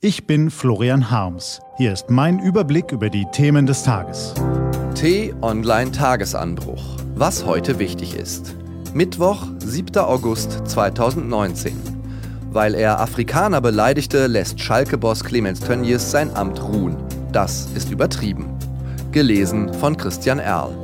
Ich bin Florian Harms. Hier ist mein Überblick über die Themen des Tages. T-Online-Tagesanbruch. Was heute wichtig ist. Mittwoch, 7. August 2019. Weil er Afrikaner beleidigte, lässt Schalke-Boss Clemens Tönnies sein Amt ruhen. Das ist übertrieben. Gelesen von Christian Erl.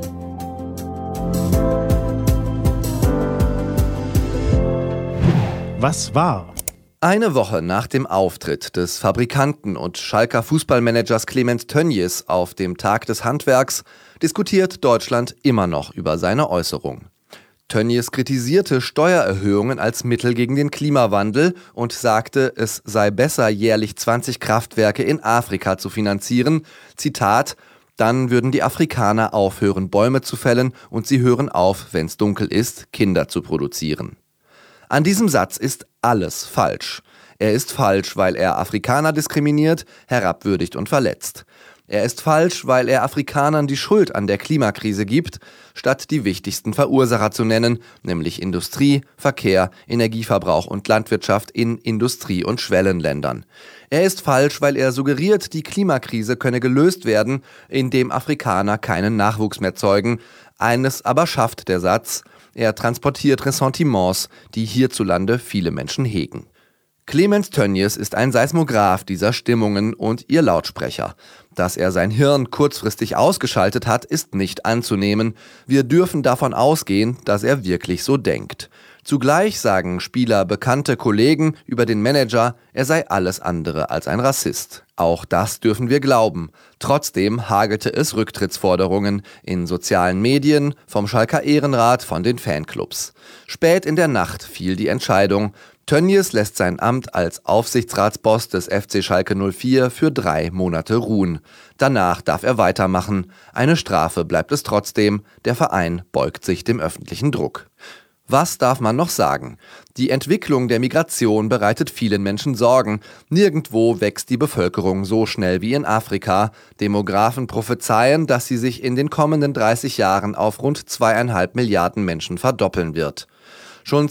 Was war? Eine Woche nach dem Auftritt des Fabrikanten und Schalker Fußballmanagers Clemens Tönnies auf dem Tag des Handwerks diskutiert Deutschland immer noch über seine Äußerung. Tönnies kritisierte Steuererhöhungen als Mittel gegen den Klimawandel und sagte, es sei besser, jährlich 20 Kraftwerke in Afrika zu finanzieren. Zitat: Dann würden die Afrikaner aufhören, Bäume zu fällen, und sie hören auf, wenn es dunkel ist, Kinder zu produzieren. An diesem Satz ist alles falsch. Er ist falsch, weil er Afrikaner diskriminiert, herabwürdigt und verletzt. Er ist falsch, weil er Afrikanern die Schuld an der Klimakrise gibt, statt die wichtigsten Verursacher zu nennen, nämlich Industrie, Verkehr, Energieverbrauch und Landwirtschaft in Industrie- und Schwellenländern. Er ist falsch, weil er suggeriert, die Klimakrise könne gelöst werden, indem Afrikaner keinen Nachwuchs mehr zeugen. Eines aber schafft der Satz: Er transportiert Ressentiments, die hierzulande viele Menschen hegen. Clemens Tönnies ist ein Seismograph dieser Stimmungen und ihr Lautsprecher. Dass er sein Hirn kurzfristig ausgeschaltet hat, ist nicht anzunehmen. Wir dürfen davon ausgehen, dass er wirklich so denkt. Zugleich sagen Spieler, bekannte Kollegen über den Manager, er sei alles andere als ein Rassist. Auch das dürfen wir glauben. Trotzdem hagelte es Rücktrittsforderungen in sozialen Medien, vom Schalker Ehrenrat, von den Fanclubs. Spät in der Nacht fiel die Entscheidung: Tönnies lässt sein Amt als Aufsichtsratsboss des FC Schalke 04 für 3 Monate ruhen. Danach darf er weitermachen. Eine Strafe bleibt es trotzdem. Der Verein beugt sich dem öffentlichen Druck. Was darf man noch sagen? Die Entwicklung der Migration bereitet vielen Menschen Sorgen. Nirgendwo wächst die Bevölkerung so schnell wie in Afrika. Demographen prophezeien, dass sie sich in den kommenden 30 Jahren auf rund 2,5 Milliarden Menschen verdoppeln wird. Schon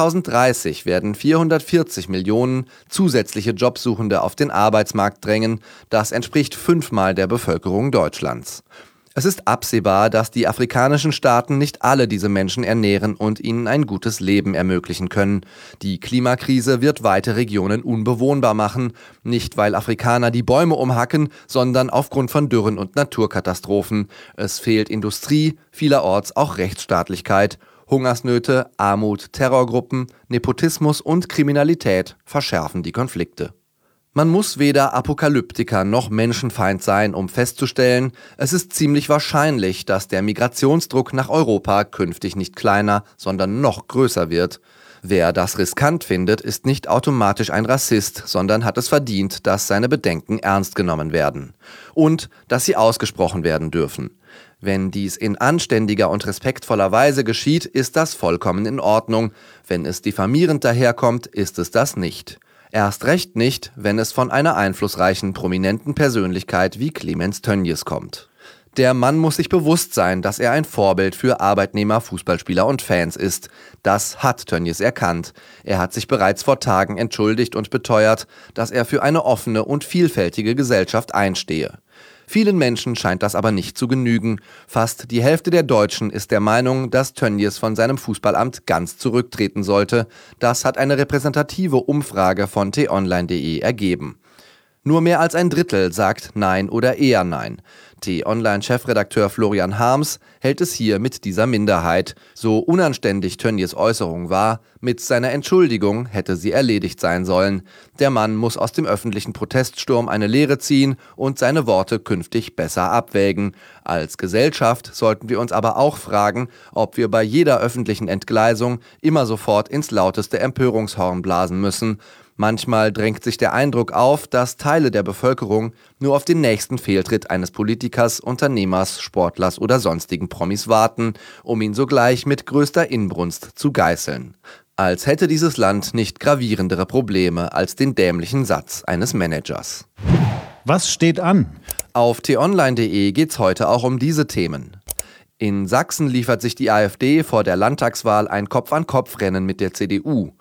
2030 werden 440 Millionen zusätzliche Jobsuchende auf den Arbeitsmarkt drängen. Das entspricht 5-mal der Bevölkerung Deutschlands. Es ist absehbar, dass die afrikanischen Staaten nicht alle diese Menschen ernähren und ihnen ein gutes Leben ermöglichen können. Die Klimakrise wird weite Regionen unbewohnbar machen, nicht weil Afrikaner die Bäume umhacken, sondern aufgrund von Dürren und Naturkatastrophen. Es fehlt Industrie, vielerorts auch Rechtsstaatlichkeit. Hungersnöte, Armut, Terrorgruppen, Nepotismus und Kriminalität verschärfen die Konflikte. Man muss weder Apokalyptiker noch Menschenfeind sein, um festzustellen, es ist ziemlich wahrscheinlich, dass der Migrationsdruck nach Europa künftig nicht kleiner, sondern noch größer wird. Wer das riskant findet, ist nicht automatisch ein Rassist, sondern hat es verdient, dass seine Bedenken ernst genommen werden. Und dass sie ausgesprochen werden dürfen. Wenn dies in anständiger und respektvoller Weise geschieht, ist das vollkommen in Ordnung. Wenn es diffamierend daherkommt, ist es das nicht. Erst recht nicht, wenn es von einer einflussreichen, prominenten Persönlichkeit wie Clemens Tönnies kommt. Der Mann muss sich bewusst sein, dass er ein Vorbild für Arbeitnehmer, Fußballspieler und Fans ist. Das hat Tönnies erkannt. Er hat sich bereits vor Tagen entschuldigt und beteuert, dass er für eine offene und vielfältige Gesellschaft einstehe. Vielen Menschen scheint das aber nicht zu genügen. Fast die Hälfte der Deutschen ist der Meinung, dass Tönnies von seinem Fußballamt ganz zurücktreten sollte. Das hat eine repräsentative Umfrage von t-online.de ergeben. Nur mehr als ein Drittel sagt Nein oder eher Nein. T-Online-Chefredakteur Florian Harms hält es hier mit dieser Minderheit. So unanständig Tönnies Äußerung war, mit seiner Entschuldigung hätte sie erledigt sein sollen. Der Mann muss aus dem öffentlichen Proteststurm eine Lehre ziehen und seine Worte künftig besser abwägen. Als Gesellschaft sollten wir uns aber auch fragen, ob wir bei jeder öffentlichen Entgleisung immer sofort ins lauteste Empörungshorn blasen müssen. Manchmal drängt sich der Eindruck auf, dass Teile der Bevölkerung nur auf den nächsten Fehltritt eines Politikers, Unternehmers, Sportlers oder sonstigen Promis warten, um ihn sogleich mit größter Inbrunst zu geißeln. Als hätte dieses Land nicht gravierendere Probleme als den dämlichen Satz eines Managers. Was steht an? Auf t-online.de geht's heute auch um diese Themen. In Sachsen liefert sich die AfD vor der Landtagswahl ein Kopf-an-Kopf-Rennen mit der CDU.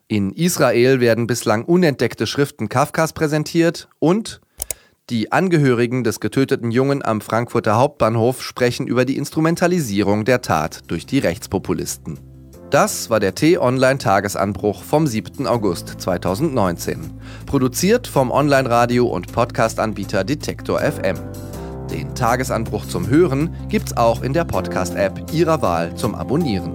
In Israel werden bislang unentdeckte Schriften Kafkas präsentiert und die Angehörigen des getöteten Jungen am Frankfurter Hauptbahnhof sprechen über die Instrumentalisierung der Tat durch die Rechtspopulisten. Das war der T-Online-Tagesanbruch vom 7. August 2019. Produziert vom Online-Radio- und Podcast-Anbieter Detektor FM. Den Tagesanbruch zum Hören gibt's auch in der Podcast-App Ihrer Wahl zum Abonnieren.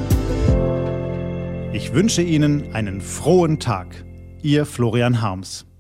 Ich wünsche Ihnen einen frohen Tag. Ihr Florian Harms.